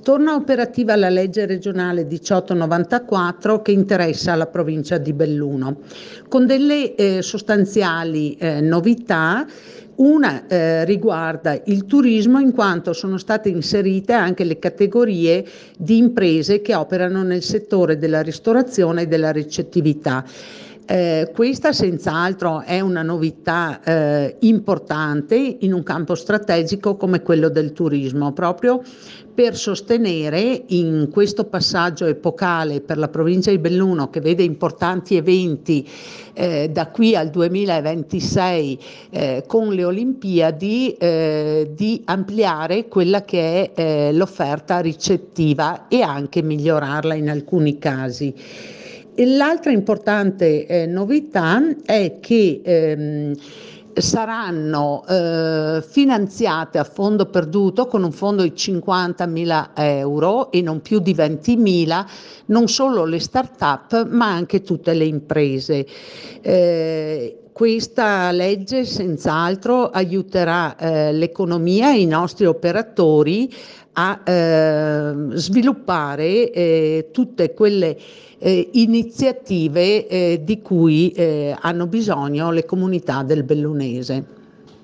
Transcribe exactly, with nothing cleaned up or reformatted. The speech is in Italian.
Torna operativa la legge regionale diciotto novantaquattro che interessa la provincia di Belluno, con delle eh, sostanziali eh, novità. Una eh, riguarda il turismo, in quanto sono state inserite anche le categorie di imprese che operano nel settore della ristorazione e della ricettività. Eh, questa senz'altro è una novità eh, importante in un campo strategico come quello del turismo, proprio per sostenere in questo passaggio epocale per la provincia di Belluno, che vede importanti eventi eh, da qui al duemilaventisei eh, con le Olimpiadi, eh, di ampliare quella che è eh, l'offerta ricettiva e anche migliorarla in alcuni casi. E l'altra importante eh, novità è che ehm, saranno eh, finanziate a fondo perduto, con un fondo di cinquantamila euro e non più di ventimila, non solo le start-up ma anche tutte le imprese. Eh, questa legge senz'altro aiuterà eh, l'economia e i nostri operatori a eh, sviluppare eh, tutte quelle eh, iniziative eh, di cui eh, hanno bisogno le comunità del Bellunese.